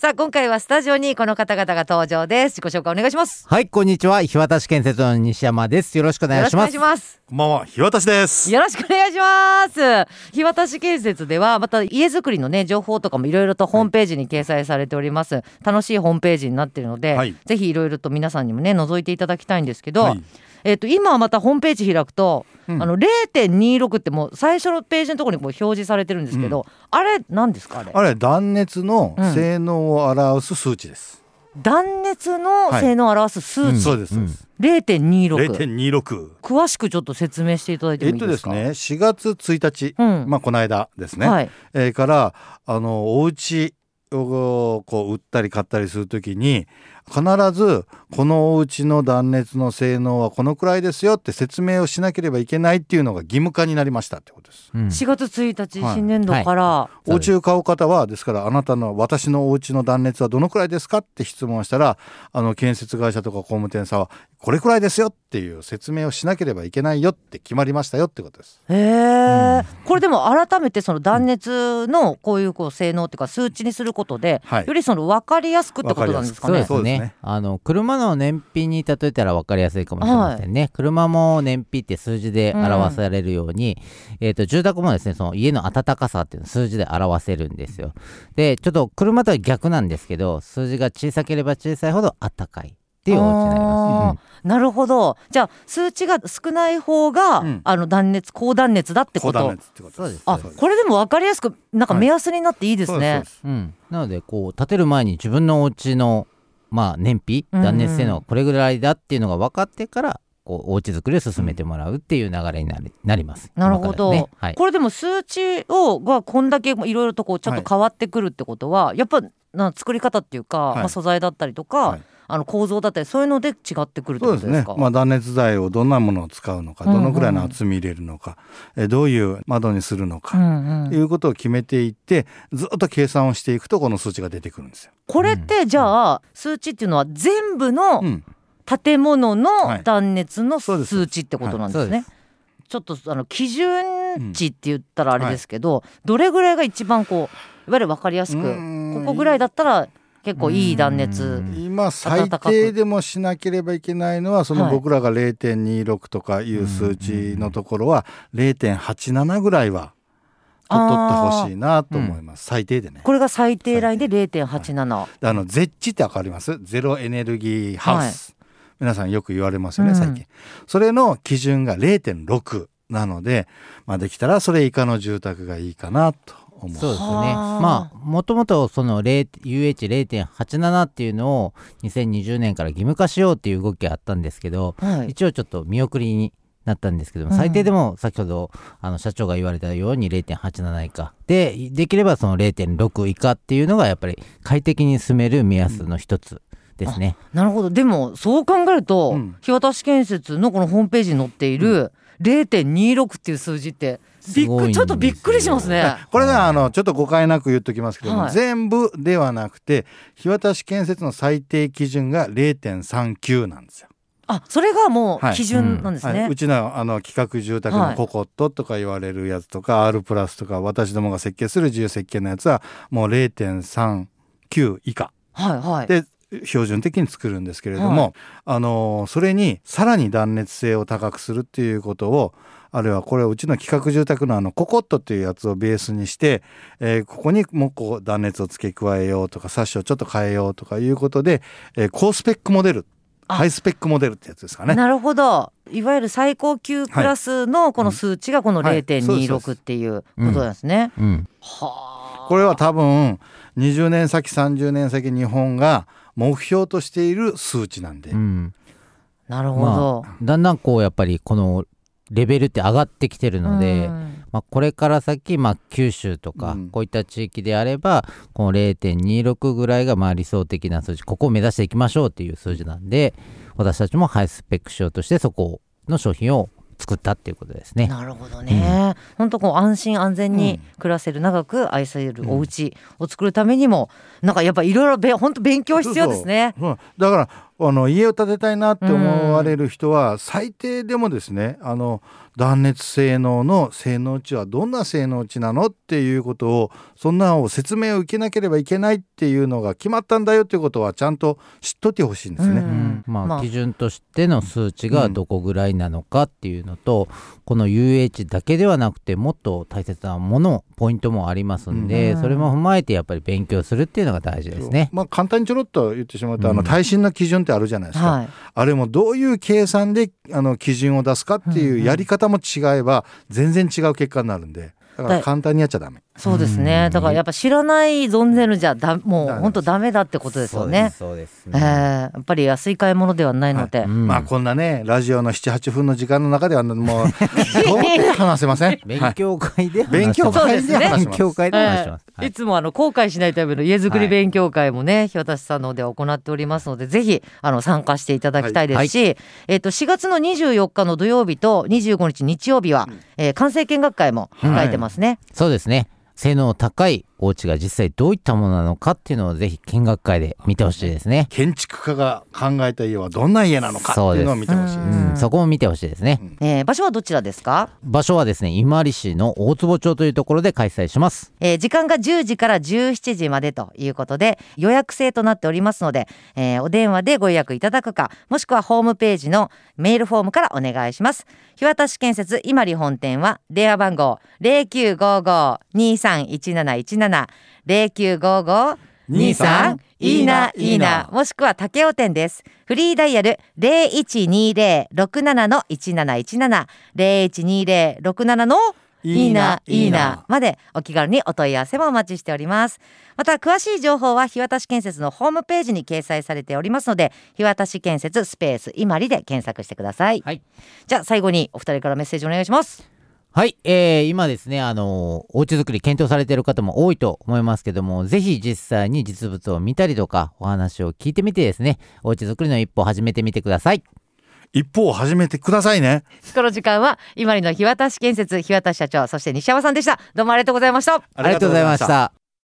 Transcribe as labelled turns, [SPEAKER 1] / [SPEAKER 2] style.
[SPEAKER 1] さあ今回はスタジオにこの方々が登場です。自己紹介お願いします。
[SPEAKER 2] はい、こんにちは。日渡建設の西山です。よろしくお願いします。
[SPEAKER 1] よろしくお願いします。
[SPEAKER 3] こんばんは、日渡です。
[SPEAKER 1] よろしくお願いします。日渡建設ではまた家づくりのね情報とかもいろいろとホームページに掲載されております、楽しいホームページになっているので、ぜひいろいろと皆さんにもね覗いていただきたいんですけど、今はまたホームページ開くと、0.26 ってもう最初のページのところにこう表示されてるんですけど、あれ何ですか？
[SPEAKER 3] あれ断熱の性能を表す数値です。
[SPEAKER 1] 断熱の性能を表す数値、
[SPEAKER 3] そうです、
[SPEAKER 1] 0.26 詳しくちょっと説明していただいてもいいですか？
[SPEAKER 3] ですね、4月1日、この間ですね、からお家をこう売ったり買ったりするときに必ずこのお家の断熱の性能はこのくらいですよって説明をしなければいけないっていうのが義務化になりましたってことです、
[SPEAKER 1] 4月1日、新年度から、
[SPEAKER 3] お家を買う方はですから、私のお家の断熱はどのくらいですかって質問したら、建設会社とか工務店さんはこれくらいですよっていう説明をしなければいけないよって決まりましたよってことです。
[SPEAKER 1] これでも改めてその断熱のこういう性能っていうか数値にすることで、よりその分かりやすくってことなんですかね。
[SPEAKER 2] そうですね。車の燃費に例えたら分かりやすいかもしれませんね、車も燃費って数字で表されるように、住宅もですね、その家の暖かさっていうのを数字で表せるんですよ。でちょっと車とは逆なんですけど、数字が小さければ小さいほど暖かいっていうお家になります、な
[SPEAKER 1] るほど。じゃあ数値が少ない方が、高断熱だってこと。
[SPEAKER 3] そうです。
[SPEAKER 1] これでも分かりやすくなんか目安になっていいですね。
[SPEAKER 2] なのでこう建てる前に自分のお家の燃費、断熱性能がこれぐらいだっていうのが分かってからこうお家作りを進めてもらうっていう流れになります。
[SPEAKER 1] なるほど、これでも数値がこんだけいろいろとこうちょっと変わってくるってことは、やっぱ作り方っていうか、素材だったりとか、構造だったりそういうので違ってくるってことですか？
[SPEAKER 3] そうですね、断熱材をどんなものを使うのか、どのくらいの厚み入れるのか、どういう窓にするのか、いうことを決めていってずっと計算をしていくとこの数値が出てくるんですよ。
[SPEAKER 1] これってじゃあ数値っていうのは全部の建物の断熱の数値ってことなんですね。ちょっと基準値って言ったらあれですけど、どれぐらいが一番こういわゆる分かりやすく、ここぐらいだったら結構いい断熱、
[SPEAKER 3] 今最低でもしなければいけないのはその僕らが 0.26 とかいう数値のところは 0.87 ぐらいは取ってほしいなと思います、最低でね。
[SPEAKER 1] これが最低ラインで 0.87、
[SPEAKER 3] ゼッチって分かります？ゼロエネルギーハウス、皆さんよく言われますよね、最近。それの基準が 0.6 なので、できたらそれ以下の住宅がいいかなと思う。
[SPEAKER 2] そうですね。もともとその UH0.87 っていうのを2020年から義務化しようっていう動きがあったんですけど、一応ちょっと見送りになったんですけども、最低でも先ほど社長が言われたように 0.87 以下で、できればその 0.6 以下っていうのがやっぱり快適に住める目安の一つですね。
[SPEAKER 1] なるほど。でもそう考えると、日渡建設のこのホームページに載っている、0.26 っていう数字ってちょっとびっくりしますね。
[SPEAKER 3] これね、ちょっと誤解なく言っときますけども、全部ではなくて日渡建設の最低基準が 0.39 なんですよ。
[SPEAKER 1] それがもう基準なんですね。
[SPEAKER 3] うちの企画住宅のココットとか言われるやつとか、R プラスとか私どもが設計する自由設計のやつはもう 0.39 以下、で標準的に作るんですけれども、それにさらに断熱性を高くするっていうことを、あるいはこれうちの企画住宅のココットっていうやつをベースにして、ここにもう断熱を付け加えようとかサッシをちょっと変えようとかいうことで、高スペックモデル、ハイスペックモデルってやつですかね。
[SPEAKER 1] なるほど。いわゆる最高級クラスのこの数値がこの 0.26 っていうことなんですね。
[SPEAKER 3] これは多分20年先30年先日本が目標としている数値なんで、
[SPEAKER 1] なるほど、
[SPEAKER 2] だんだんこうやっぱりこのレベルって上がってきてるので、これから先、九州とかこういった地域であれば、この 0.26 ぐらいが理想的な数字、ここを目指していきましょうっていう数字なんで、私たちもハイスペック仕様としてそこの商品を作ったっていうことですね。
[SPEAKER 1] なるほどね。本当こう安心安全に暮らせる、長く愛されるお家を作るためにも、なんかやっぱいろいろ本当勉強必要ですね。
[SPEAKER 3] だから家を建てたいなって思われる人は、最低でもですね、 断熱性能の性能値はどんな性能値なのっていうことを、そんなを説明を受けなければいけないっていうのが決まったんだよっていうことはちゃんと知っといてほしいんですね。
[SPEAKER 2] 基準としての数値がどこぐらいなのかっていうのと、この UH だけではなくてもっと大切なものポイントもありますんで、それも踏まえてやっぱり勉強するっていうのが大事ですね。
[SPEAKER 3] 簡単にちょろっと言ってしまうと、耐震の基準ってあるじゃないですか、あれもどういう計算で基準を出すかっていうやり方も違えば全然違う結果になるんで、だから簡単にやっちゃダメ。
[SPEAKER 1] そうですね。だからやっぱ知らない存ぜぬじゃもう本当ダメだってことですよね。
[SPEAKER 2] そうですね。
[SPEAKER 1] やっぱり安い買い物ではないので、
[SPEAKER 3] こんなねラジオの 7,8 分の時間の中ではもう到底話せません。
[SPEAKER 2] 勉強会で
[SPEAKER 3] 話します。
[SPEAKER 1] いつも後悔しないための家づくり勉強会もね、日渡さんので行っておりますので、ぜひ参加していただきたいですし、4月の24日の土曜日と25日日曜日は、完成見学会も控えてますね。
[SPEAKER 2] そうですね。性能高いお家が実際どういったものなのかっていうのをぜひ見学会で見てほしいですね。
[SPEAKER 3] 建築家が考えた家はどんな家なのかっていうのを見てほしいです。
[SPEAKER 2] そこも見てほしいですね。
[SPEAKER 1] 場所はどちらですか？
[SPEAKER 2] 場所はですね、伊万里市の大坪町というところで開催します。
[SPEAKER 1] 時間が10時から17時までということで予約制となっておりますので、お電話でご予約いただくか、もしくはホームページのメールフォームからお願いします。日渡建設伊万里本店は電話番号 0955-231717 0955-23いいないいな、もしくは竹尾店です。フリーダイヤル 0120-67-1717 0120-67のいいないいなまでお気軽にお問い合わせもお待ちしております。また詳しい情報は日渡建設のホームページに掲載されておりますので、日渡建設スペース伊万里で検索してください。じゃあ最後にお二人からメッセージお願いします。
[SPEAKER 2] はい、今ですね、お家作り検討されている方も多いと思いますけども、ぜひ実際に実物を見たりとかお話を聞いてみてですね、お家作りの一歩を始めてみてください。
[SPEAKER 3] 一歩を始めてくださいね。
[SPEAKER 1] この時間は伊万里の日渡建設日渡社長、そして西山さんでした。どうもありがとうございました。
[SPEAKER 2] ありがとうございました。